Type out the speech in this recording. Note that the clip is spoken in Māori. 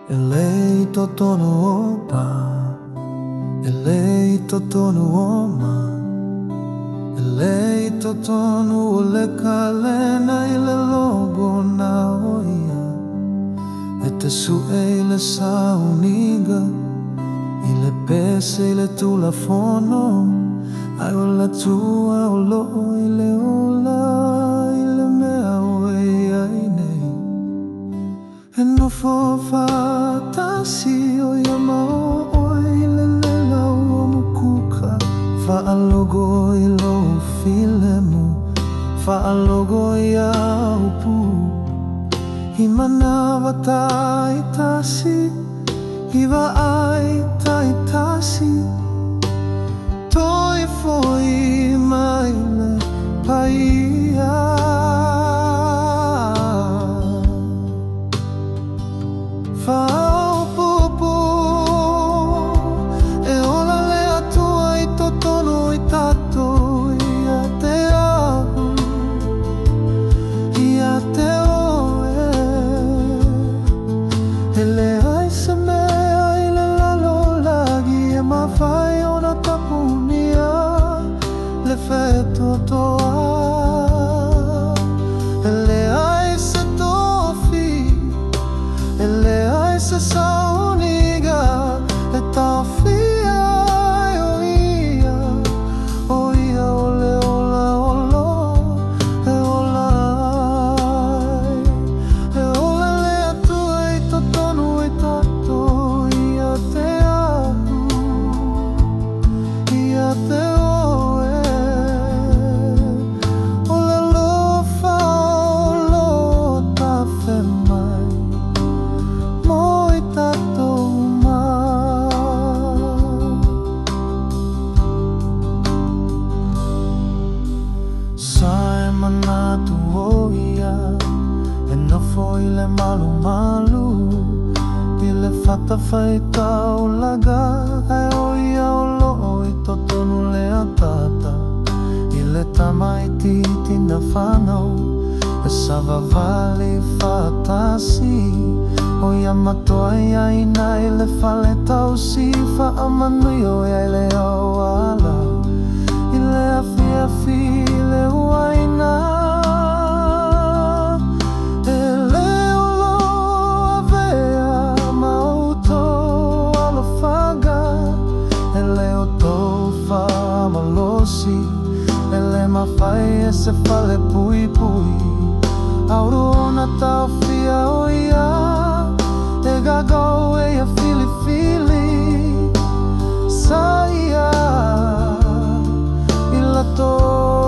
Elei totonu opa, elei totonu oma, elei totonu o le kalena I le logo na oia. E te su'e I le sauniga, I le pese I le tulafono, ai o la tua o lo'o I le ola, I le mea oi ai nei. E no fatasi o ia mao'oi le lela o mukuka, fa'alogo I lo filemu, fa'alogo I aupu. I manawa tai tasi, I wa'ai tai tasi, toi foi mai le paia. Fa'aopo'o e ola le atua I totonu I tatou ia te ahu, ia te oe. E le ai se mea I le lalo lagi e mawhai ona tapunia le feto toa. E le ai se tofi, e le ai se sauniga, e tawhia o ia, o ia o le ola olo, e ola ai. E ola le atua I totonu I tatou ia te ahu, ia te oe. O le lofa o lo tawhe mai mo I tatou mau. Sae manatu o ia, e nofo I le malu malu, I le whatawhai tau laga, e o ia o lo'o I totonu le atata, I le tamaiti tina whanau, e savavali whatasi. O ia matoa ai nai le whale tau si whaamanui o ai le au ala, I le awhi awhi le uaina. E leo lo avea mautou alofaga, e leo tou whaamalosi, e le mawhai e se whale pui pui. Auro ona tau whia o ia, e gagau e a fili fili, saia I lato